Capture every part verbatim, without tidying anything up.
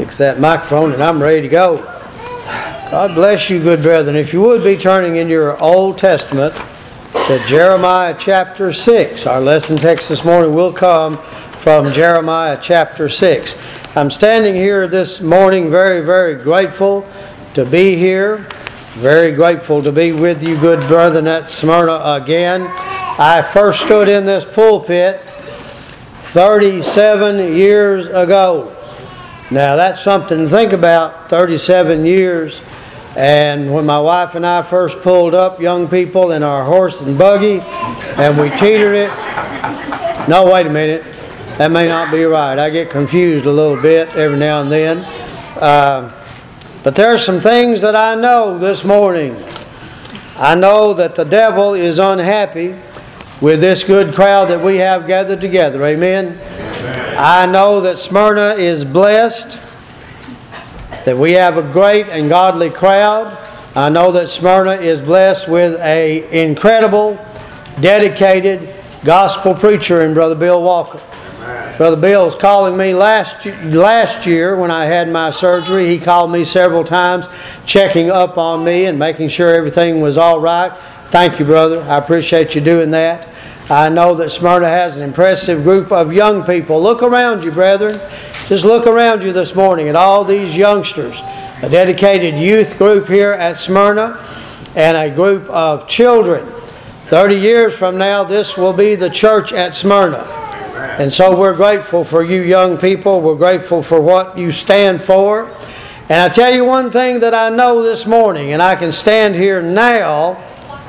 Fix that microphone and I'm ready to go. God bless you, good brethren. If you would be turning in your Old Testament to Jeremiah chapter six. Our lesson text this morning will come from Jeremiah chapter six. I'm standing here this morning very, very grateful to be here. Very grateful to be with you, good brethren, at Smyrna again. I first stood in this pulpit thirty-seven years ago. Now that's something to think about, thirty-seven years. And when my wife and I first pulled up, young people, in our horse and buggy, and we teetered it. No, wait a minute. That may not be right. I get confused a little bit every now and then. Uh, but there are some things that I know this morning. I know that the devil is unhappy with this good crowd that we have gathered together. Amen? Amen. I know that Smyrna is blessed, that we have a great and godly crowd. I know that Smyrna is blessed with an incredible, dedicated gospel preacher in Brother Bill Walker. Amen. Brother Bill's calling me last last year when I had my surgery. He called me several times, checking up on me and making sure everything was all right. Thank you, brother. I appreciate you doing that. I know that Smyrna has an impressive group of young people. Look around you, brethren. Just look around you this morning at all these youngsters. A dedicated youth group here at Smyrna and a group of children. thirty years from now, this will be the church at Smyrna. Amen. And so we're grateful for you young people. We're grateful for what you stand for. And I tell you one thing that I know this morning, and I can stand here now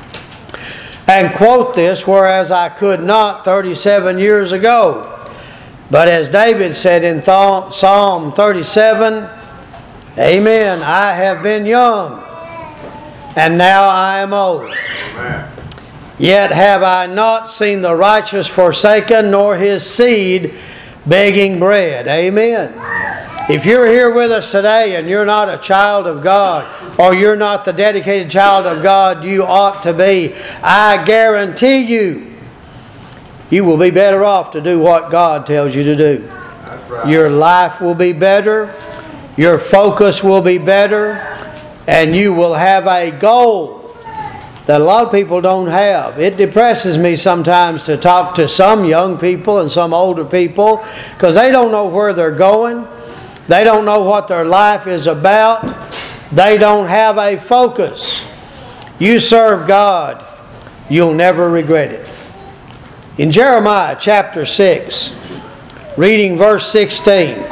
and quote this, whereas I could not thirty-seven years ago. But as David said in Psalm thirty-seven, Amen, I have been young, and now I am old. Amen. Yet have I not seen the righteous forsaken, nor his seed begging bread. Amen. If you're here with us today and you're not a child of God, or you're not the dedicated child of God you ought to be, I guarantee you, you will be better off to do what God tells you to do. That's right. Your life will be better, your focus will be better, and you will have a goal that a lot of people don't have. It depresses me sometimes to talk to some young people and some older people because they don't know where they're going. They don't know what their life is about. They don't have a focus. You serve God, you'll never regret it. In Jeremiah chapter six, reading verse sixteen,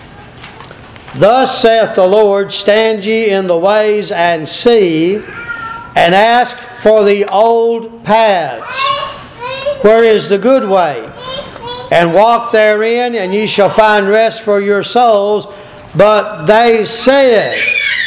Thus saith the Lord, Stand ye in the ways and see, and ask for the old paths, where is the good way, and walk therein, and ye shall find rest for your souls. But they said,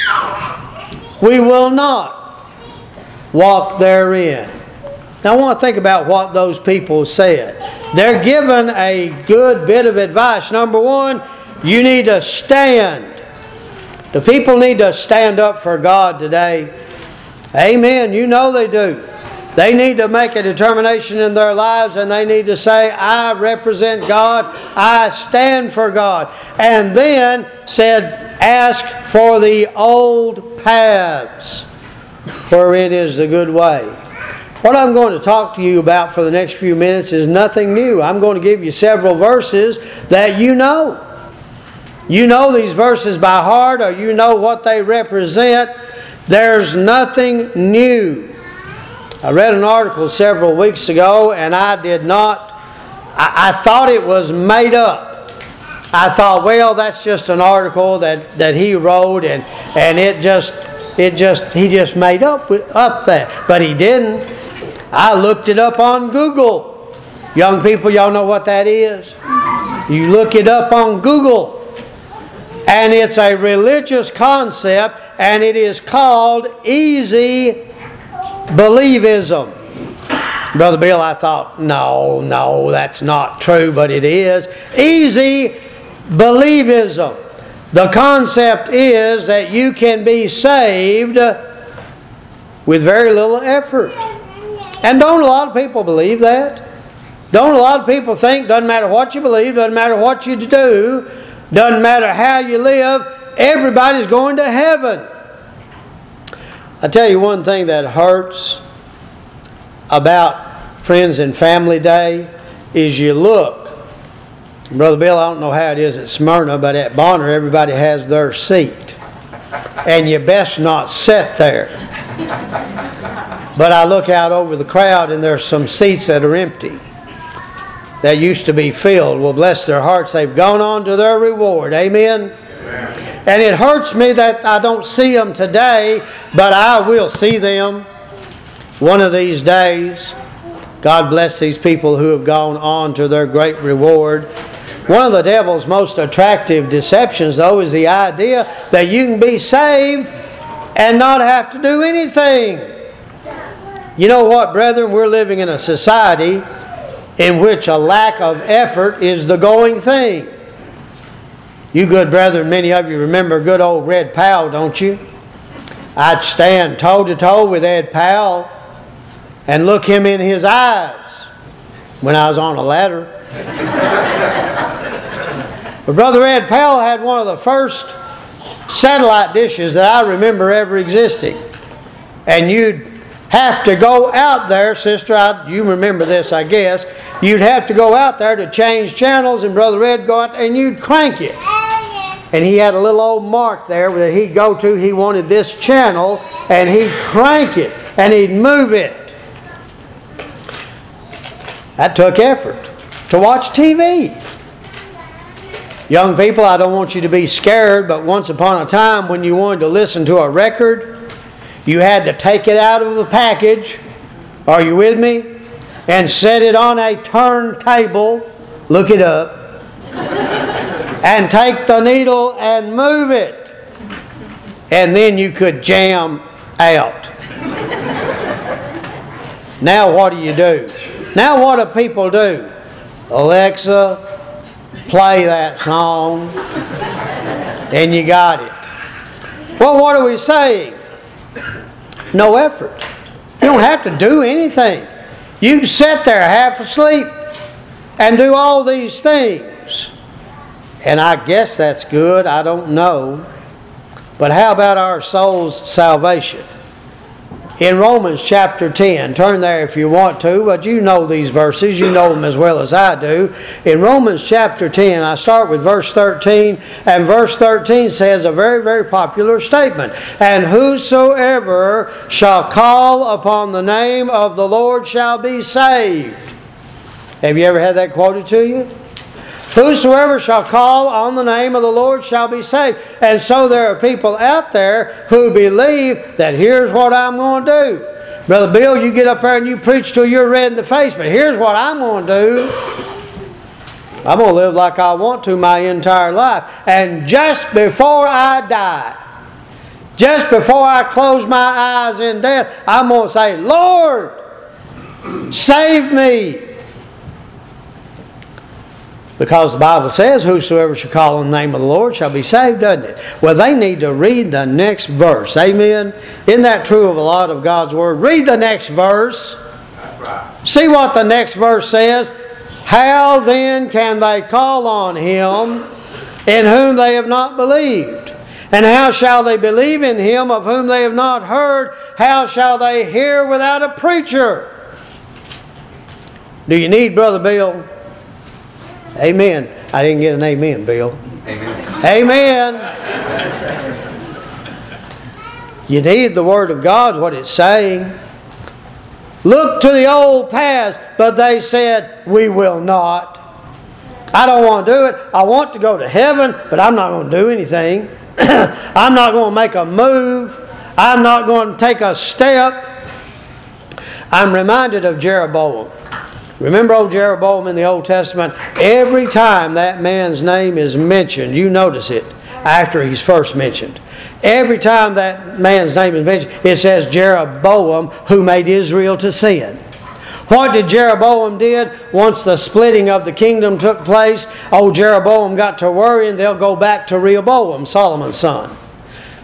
We will not walk therein. Now I want to think about what those people said. They're given a good bit of advice. Number one, you need to stand. The people need to stand up for God today. Amen. You know they do. They need to make a determination in their lives, and they need to say, I represent God. I stand for God. And then said, ask for the old paths, wherein is the good way. What I'm going to talk to you about for the next few minutes is nothing new. I'm going to give you several verses that you know. You know these verses by heart, or you know what they represent. There's nothing new. I read an article several weeks ago, and I did not, I, I thought it was made up. I thought, well, that's just an article that, that he wrote, and, and it just, it just, he just made up, up that. But he didn't. I looked it up on Google. Young people, y'all know what that is? You look it up on Google. And it's a religious concept, and it is called easy believism. Brother Bill, I thought, no, no, that's not true, but it is. Easy believism. The concept is that you can be saved with very little effort. And don't a lot of people believe that? Don't a lot of people think, doesn't matter what you believe, doesn't matter what you do, Doesn't matter how you live, everybody's going to heaven. I tell you one thing that hurts about Friends and Family Day is you look. Brother Bill, I don't know how it is at Smyrna, but at Bonner everybody has their seat. And you best not sit there. But I look out over the crowd and there's some seats that are empty that used to be filled. Well, bless their hearts, they've gone on to their reward. Amen? Amen. And it hurts me that I don't see them today, but I will see them one of these days. God bless these people who have gone on to their great reward. One of the devil's most attractive deceptions, though, is the idea that you can be saved and not have to do anything. You know what, brethren? We're living in a society in which a lack of effort is the going thing. You good brethren, many of you remember good old Red Powell, don't you? I'd stand toe to toe with Ed Powell and look him in his eyes when I was on a ladder. But Brother Ed Powell had one of the first satellite dishes that I remember ever existing. And you'd have to go out there, sister, I, you remember this, I guess. You'd have to go out there to change channels, and Brother Ed go out there and you'd crank it. And he had a little old mark there that he'd go to. He wanted this channel, and he'd crank it, and he'd move it. That took effort to watch T V. Young people, I don't want you to be scared, but once upon a time when you wanted to listen to a record, you had to take it out of the package, are you with me? And set it on a turntable, look it up, and take the needle and move it. And then you could jam out. Now what do you do? Now what do people do? Alexa, play that song, and you got it. Well, what are we saying? No effort. You don't have to do anything. You can sit there half asleep and do all these things. And I guess that's good. I don't know. But how about our soul's salvation? In Romans chapter ten, turn there if you want to, but you know these verses. You know them as well as I do. In Romans chapter ten, I start with verse thirteen, and verse thirteen says a very, very popular statement. And whosoever shall call upon the name of the Lord shall be saved. Have you ever had that quoted to you? Whosoever shall call on the name of the Lord shall be saved. And so there are people out there who believe that here's what I'm going to do. Brother Bill, you get up there and you preach till you're red in the face, but here's what I'm going to do. I'm going to live like I want to my entire life. And just before I die, just before I close my eyes in death, I'm going to say, Lord, save me. Because the Bible says, whosoever shall call on the name of the Lord shall be saved, doesn't it? Well, they need to read the next verse. Amen? Isn't that true of a lot of God's Word? Read the next verse. That's right. See what the next verse says. How then can they call on Him in whom they have not believed? And how shall they believe in Him of whom they have not heard? How shall they hear without a preacher? Do you need Brother Bill? Amen. I didn't get an amen, Bill. Amen. Amen. You need the Word of God, what it's saying. Look to the old past, but they said, we will not. I don't want to do it. I want to go to heaven, but I'm not going to do anything. I'm not going to make a move. I'm not going to take a step. I'm reminded of Jeroboam. Remember old Jeroboam in the Old Testament? Every time that man's name is mentioned, you notice it after he's first mentioned. Every time that man's name is mentioned, it says Jeroboam who made Israel to sin. What did Jeroboam did? Once the splitting of the kingdom took place, old Jeroboam got to worrying they'll go back to Rehoboam, Solomon's son.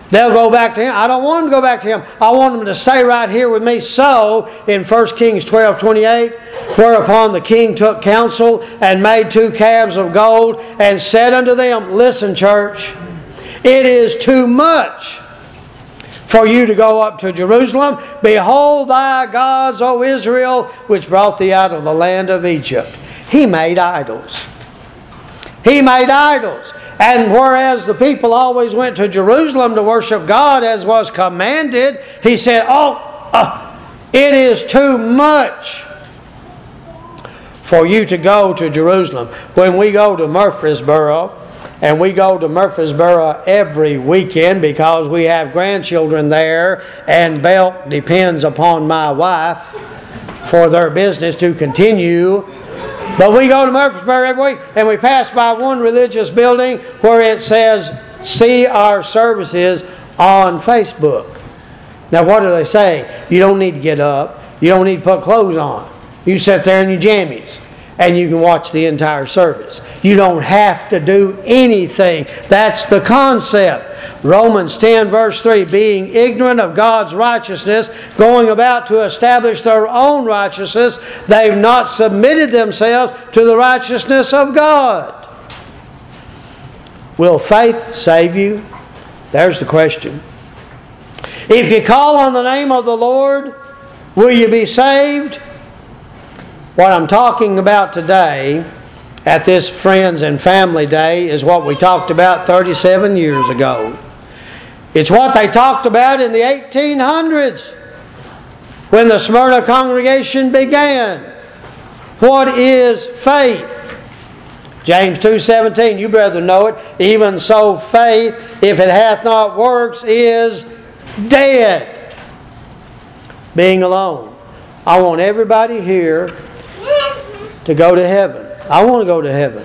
They'll go back to him. I don't want them to go back to him. I want them to stay right here with me. So, in First Kings twelve twenty-eight, whereupon the king took counsel and made two calves of gold and said unto them, listen, church, it is too much for you to go up to Jerusalem. Behold thy gods, O Israel, which brought thee out of the land of Egypt. He made idols. He made idols. And whereas the people always went to Jerusalem to worship God as was commanded, he said, oh, uh, it is too much for you to go to Jerusalem. When we go to Murfreesboro, and we go to Murfreesboro every weekend because we have grandchildren there, and Belk depends upon my wife for their business to continue. But we go to Murfreesboro every week, and we pass by one religious building where it says, see our services on Facebook. Now what do they say? You don't need to get up. You don't need to put clothes on. You sit there in your jammies, and you can watch the entire service. You don't have to do anything. That's the concept. Romans ten verse three, being ignorant of God's righteousness, going about to establish their own righteousness, they've not submitted themselves to the righteousness of God. Will faith save you? There's the question. If you call on the name of the Lord, will you be saved? What I'm talking about today at this Friends and Family Day is what we talked about thirty-seven years ago. It's what they talked about in the eighteen hundreds when the Smyrna congregation began. What is faith? James two seventeen, you brethren know it. Even so faith, if it hath not works, is dead. Being alone. I want everybody here to go to heaven. I want to go to heaven.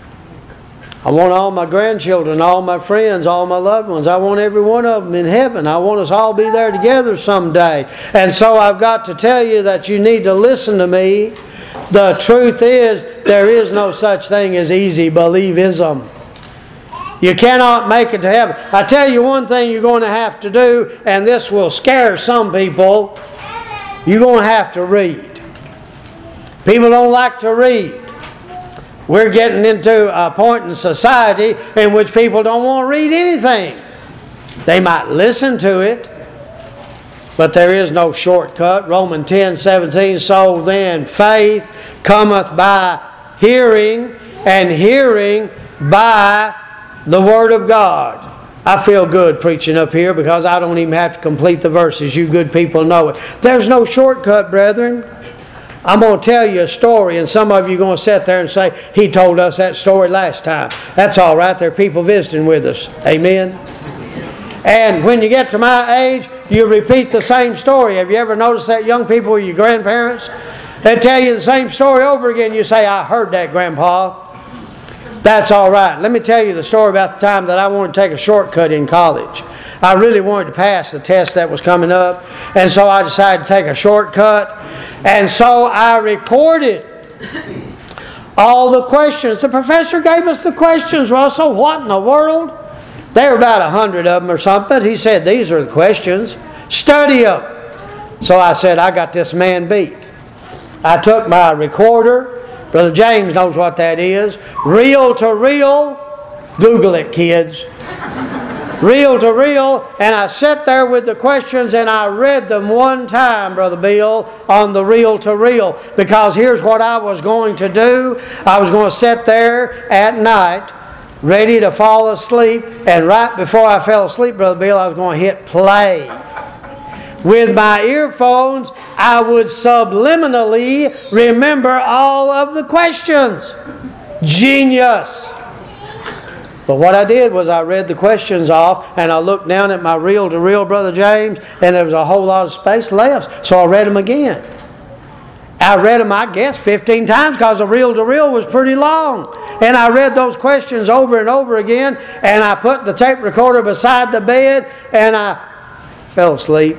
I want all my grandchildren, all my friends, all my loved ones. I want every one of them in heaven. I want us all to be there together someday. And so I've got to tell you that you need to listen to me. The truth is, there is no such thing as easy believism. You cannot make it to heaven. I tell you one thing you're going to have to do, and this will scare some people. You're going to have to read. People don't like to read. We're getting into a point in society in which people don't want to read anything. They might listen to it, but there is no shortcut. Romans ten seventeen, so then faith cometh by hearing, and hearing by the Word of God. I feel good preaching up here because I don't even have to complete the verses. You good people know it. There's no shortcut, brethren. I'm going to tell you a story, and some of you are going to sit there and say, he told us that story last time. That's all right. There are people visiting with us. Amen? And when you get to my age, you repeat the same story. Have you ever noticed that, young people with your grandparents? They tell you the same story over again. You say, I heard that, Grandpa. That's all right. Let me tell you the story about the time that I wanted to take a shortcut in college. I really wanted to pass the test that was coming up, and so I decided to take a shortcut. And so I recorded all the questions. The professor gave us the questions, Russell. What in the world? There were about a hundred of them or something. He said, these are the questions. Study them. So I said, I got this man beat. I took my recorder. Brother James knows what that is. Reel to reel. Google it, kids. Reel to reel, and I sat there with the questions and I read them one time, Brother Bill, on the reel to reel. Because here's what I was going to do. I was going to sit there at night, ready to fall asleep, and right before I fell asleep, Brother Bill, I was going to hit play. With my earphones, I would subliminally remember all of the questions. Genius! But what I did was I read the questions off, and I looked down at my reel-to-reel, Brother James, and there was a whole lot of space left. So I read them again. I read them, I guess, fifteen times because the reel-to-reel was pretty long. And I read those questions over and over again, and I put the tape recorder beside the bed, and I fell asleep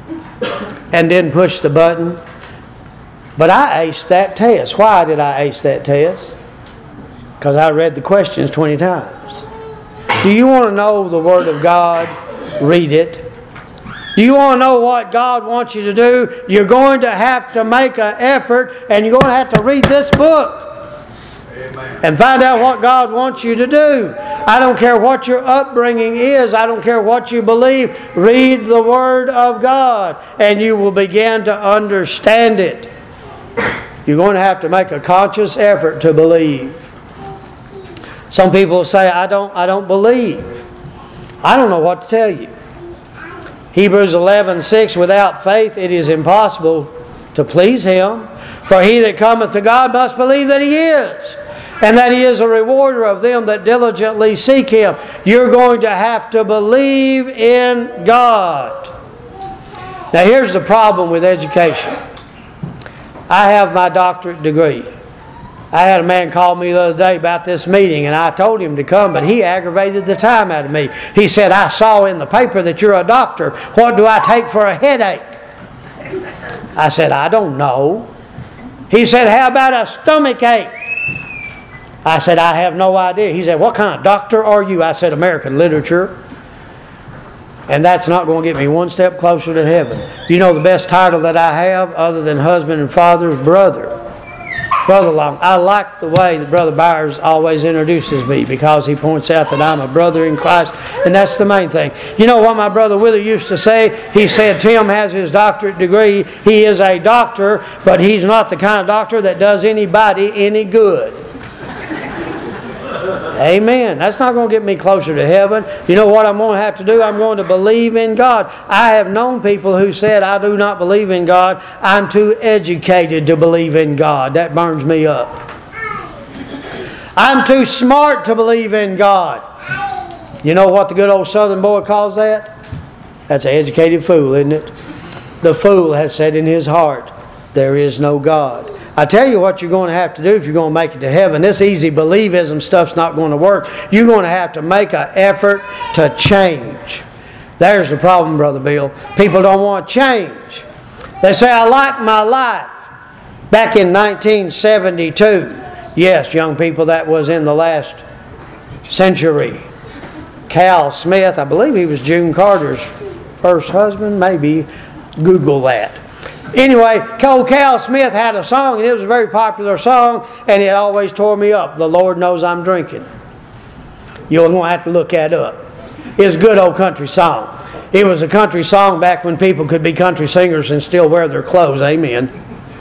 and didn't push the button. But I aced that test. Why did I ace that test? Because I read the questions twenty times. Do you want to know the Word of God? Read it. Do you want to know what God wants you to do? You're going to have to make an effort, and you're going to have to read this book. Amen. And find out what God wants you to do. I don't care what your upbringing is. I don't care what you believe. Read the Word of God, and you will begin to understand it. You're going to have to make a conscious effort to believe. Some people say, I don't, I don't believe. I don't know what to tell you. Hebrews eleven six, without faith it is impossible to please Him. For he that cometh to God must believe that He is, and that He is a rewarder of them that diligently seek Him. You're going to have to believe in God. Now here's the problem with education. I have my doctorate degree. I had a man call me the other day about this meeting, and I told him to come, but he aggravated the time out of me. He said, I saw in the paper that you're a doctor. What do I take for a headache? I said, I don't know. He said, how about a stomach ache? I said, I have no idea. He said, what kind of doctor are you? I said, American literature. And that's not going to get me one step closer to heaven. You know the best title that I have, other than husband and father's brother. Brother Long. I like the way that Brother Byers always introduces me, because he points out that I'm a brother in Christ, and that's the main thing. You know what my brother Willie used to say? He said, Tim has his doctorate degree. He is a doctor, but he's not the kind of doctor that does anybody any good. Amen. That's not going to get me closer to heaven. You know what I'm going to have to do? I'm going to believe in God. I have known people who said, I do not believe in God. I'm too educated to believe in God. That burns me up. I'm too smart to believe in God. You know what the good old Southern boy calls that? That's an educated fool, isn't it? The fool has said in his heart, there is no God. I tell you what you're going to have to do if you're going to make it to heaven. This easy believism stuff's not going to work. You're going to have to make an effort to change. There's the problem, Brother Bill. People don't want to change. They say, I like my life. Back in nineteen seventy-two, yes, young people, that was in the last century. Cal Smith, I believe he was June Carter's first husband, maybe. Google that. Anyway, old Cal Smith had a song, and it was a very popular song, and it always tore me up. The Lord knows I'm drinking. You're going to have to look that up. It's a good old country song. It was a country song back when people could be country singers and still wear their clothes. Amen.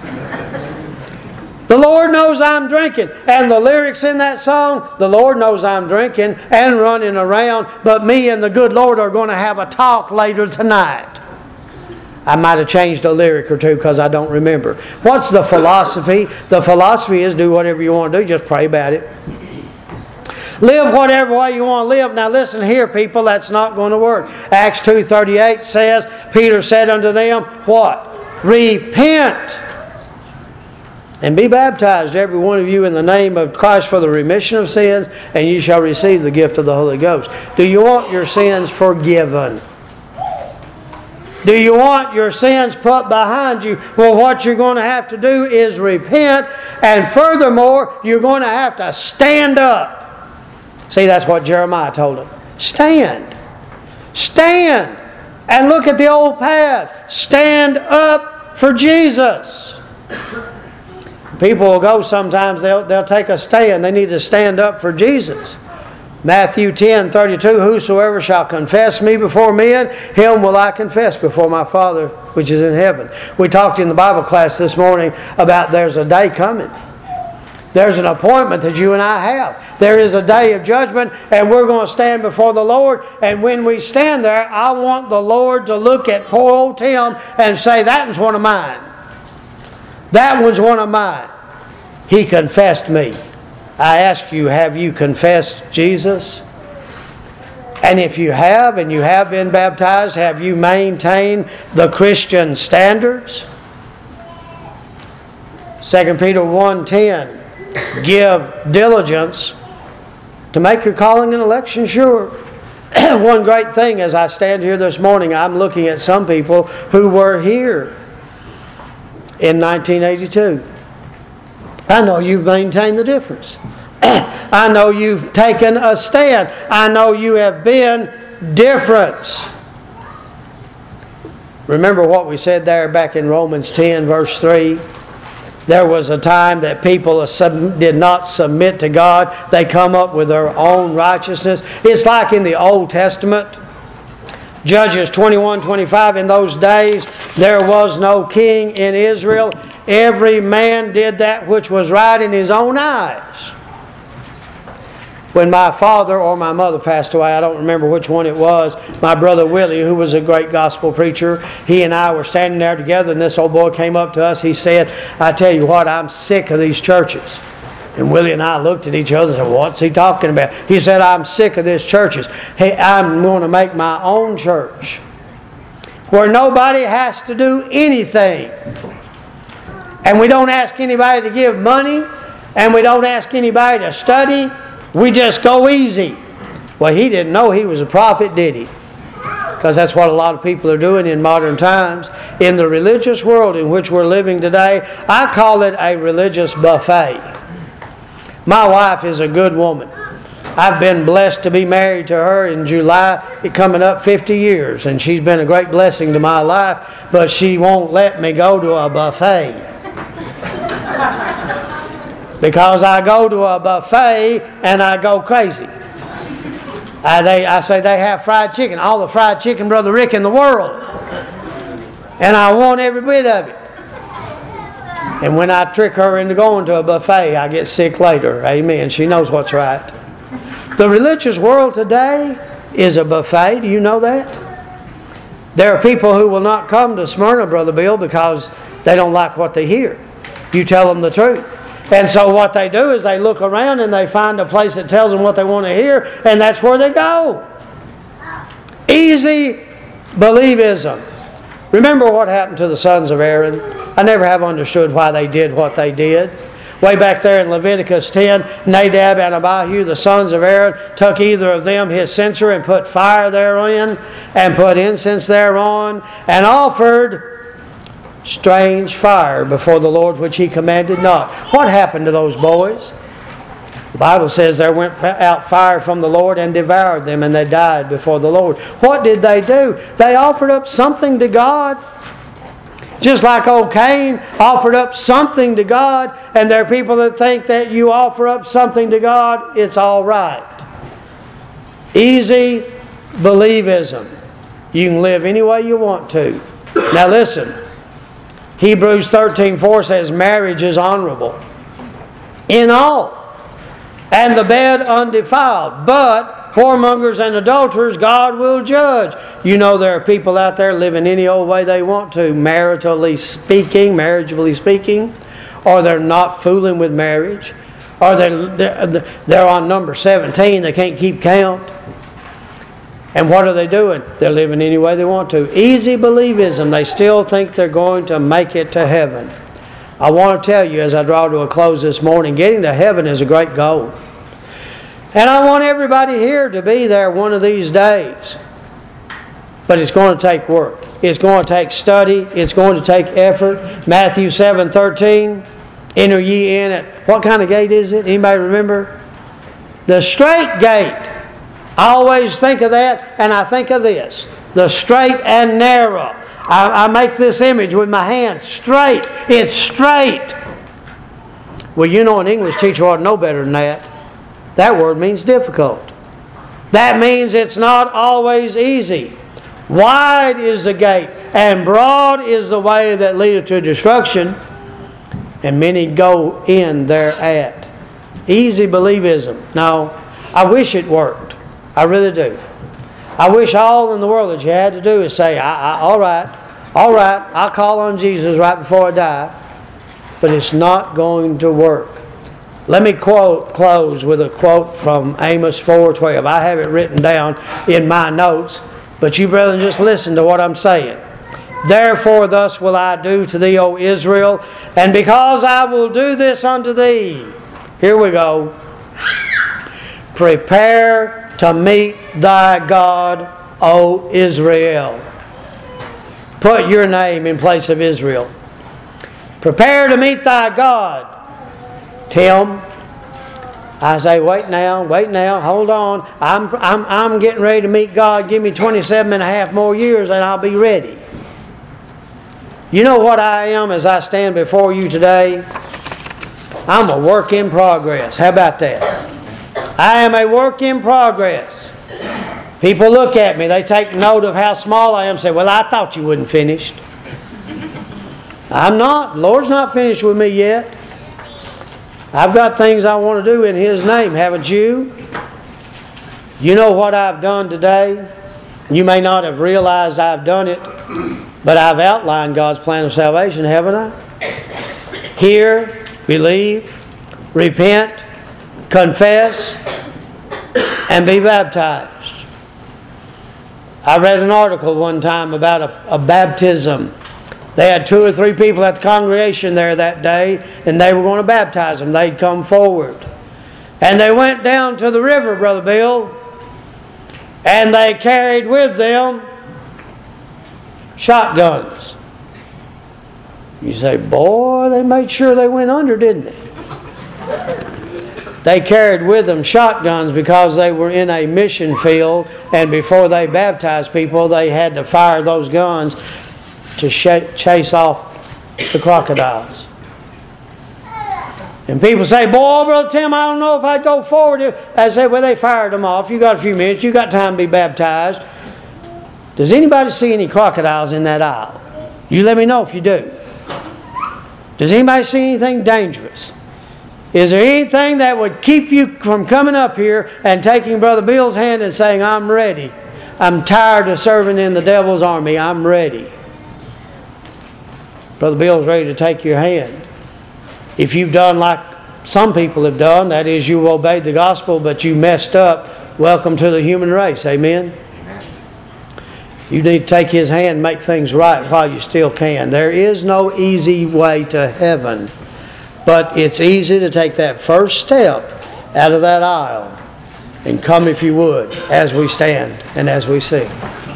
The Lord knows I'm drinking. And the lyrics in that song, the Lord knows I'm drinking and running around, but me and the good Lord are going to have a talk later tonight. I might have changed a lyric or two because I don't remember. What's the philosophy? The philosophy is do whatever you want to do. Just pray about it. Live whatever way you want to live. Now listen here, people. That's not going to work. Acts two thirty-eight says, Peter said unto them, what? Repent and be baptized, every one of you, in the name of Christ for the remission of sins, and you shall receive the gift of the Holy Ghost. Do you want your sins forgiven? Do you want your sins put behind you? Well, what you're going to have to do is repent, and furthermore, you're going to have to stand up. See, that's what Jeremiah told him. Stand. Stand. And look at the old path. Stand up for Jesus. People will go sometimes, they'll, they'll take a stand. They need to stand up for Jesus. Matthew ten thirty-two, whosoever shall confess me before men, him will I confess before my Father which is in heaven. We talked in the Bible class this morning about there's a day coming. There's an appointment that you and I have. There is a day of judgment, and we're going to stand before the Lord. And when we stand there, I want the Lord to look at poor old Tim and say, that one's one of mine. That one's one of mine. He confessed me. I ask you, have you confessed Jesus? And if you have, and you have been baptized, have you maintained the Christian standards? Second Peter one ten, give diligence to make your calling and election sure. One great thing as I stand here this morning, I'm looking at some people who were here in nineteen eighty-two. I know you've maintained the difference. I know you've taken a stand. I know you have been different. Remember what we said there back in Romans ten, verse three? There was a time that people did not submit to God. They come up with their own righteousness. It's like in the Old Testament. Judges twenty-one, twenty-five, in those days there was no king in Israel. Every man did that which was right in his own eyes. When my father or my mother passed away, I don't remember which one it was, my brother Willie, who was a great gospel preacher, he and I were standing there together, and this old boy came up to us. He said, I tell you what, I'm sick of these churches. And Willie and I looked at each other and said, what's he talking about? He said, I'm sick of these churches. Hey, I'm going to make my own church where nobody has to do anything. And we don't ask anybody to give money, and we don't ask anybody to study. We just go easy. Well, he didn't know he was a prophet, did he? Because that's what a lot of people are doing in modern times. In the religious world in which we're living today, I call it a religious buffet. My wife is a good woman. I've been blessed to be married to her in July, coming up fifty years, and she's been a great blessing to my life, but she won't let me go to a buffet. Because I go to a buffet and I go crazy. I, they, I say they have fried chicken, all the fried chicken, Brother Rick, in the world. And I want every bit of it. And when I trick her into going to a buffet, I get sick later. Amen. She knows what's right. The religious world today is a buffet. Do you know that? There are people who will not come to Smyrna, Brother Bill, because they don't like what they hear. You tell them the truth. And so what they do is they look around and they find a place that tells them what they want to hear, and that's where they go. Easy believism. Remember what happened to the sons of Aaron? I never have understood why they did what they did. Way back there in Leviticus ten, Nadab and Abihu, the sons of Aaron, took either of them his censer and put fire therein and put incense thereon and offered strange fire before the Lord, which he commanded not. What happened to those boys? The Bible says there went out fire from the Lord and devoured them, and they died before the Lord. What did they do? They offered up something to God. Just like old Cain offered up something to God, and there are people that think that you offer up something to God, it's all right. Easy believism. You can live any way you want to. Now listen. Hebrews thirteen four says marriage is honorable in all, and the bed undefiled. But whoremongers and adulterers God will judge. You know there are people out there living any old way they want to, maritally speaking, marriageably speaking, or they're not fooling with marriage, or they're, they're on number seventeen, they can't keep count. And what are they doing? They're living any way they want to. Easy believism. They still think they're going to make it to heaven. I want to tell you as I draw to a close this morning, getting to heaven is a great goal. And I want everybody here to be there one of these days. But it's going to take work. It's going to take study. It's going to take effort. Matthew seven thirteen, enter ye in at, what kind of gate is it? Anybody remember? The straight gate. I always think of that, and I think of this. The straight and narrow. I, I make this image with my hands. Straight. It's straight. Well, you know an English teacher ought to know better than that. That word means difficult. That means it's not always easy. Wide is the gate, and broad is the way that leadeth to destruction, and many go in thereat. Easy believism. No, I wish it worked. I really do. I wish all in the world that you had to do is say, I, I, all right, all right, I'll call on Jesus right before I die. But it's not going to work. Let me quote, close with a quote from Amos four twelve. I have it written down in my notes, but you brethren just listen to what I'm saying. Therefore thus will I do to thee, O Israel, and because I will do this unto thee, here we go, prepare to meet thy God, O Israel. Put your name in place of Israel. Prepare to meet thy God. Tim, I say, wait now, wait now, hold on. I'm, I'm, I'm getting ready to meet God. Give me twenty-seven and a half more years and I'll be ready. You know what I am as I stand before you today? I'm a work in progress. How about that? I am a work in progress. People look at me, they take note of how small I am and say, well, I thought you wasn't finished. I'm not. The Lord's not finished with me yet. I've got things I want to do in His name, haven't you? You know what I've done today? You may not have realized I've done it, but I've outlined God's plan of salvation, haven't I? Hear, believe, repent, confess, and be baptized. I read an article one time about a, a baptism. They had two or three people at the congregation there that day, and they were going to baptize them. They'd come forward. And they went down to the river, Brother Bill, and they carried with them shotguns. You say, boy, they made sure they went under, didn't they? They carried with them shotguns because they were in a mission field, and before they baptized people, they had to fire those guns to sh- chase off the crocodiles. And people say, boy, Brother Tim, I don't know if I'd go forward. I say, well, they fired them off. You got a few minutes. You got time to be baptized. Does anybody see any crocodiles in that aisle? You let me know if you do. Does anybody see anything dangerous? Is there anything that would keep you from coming up here and taking Brother Bill's hand and saying, I'm ready. I'm tired of serving in the devil's army. I'm ready. Brother Bill's ready to take your hand. If you've done like some people have done, that is, you obeyed the gospel, but you messed up, welcome to the human race. Amen? Amen. You need to take His hand and make things right while you still can. There is no easy way to heaven. But it's easy to take that first step out of that aisle and come, if you would, as we stand and as we sing.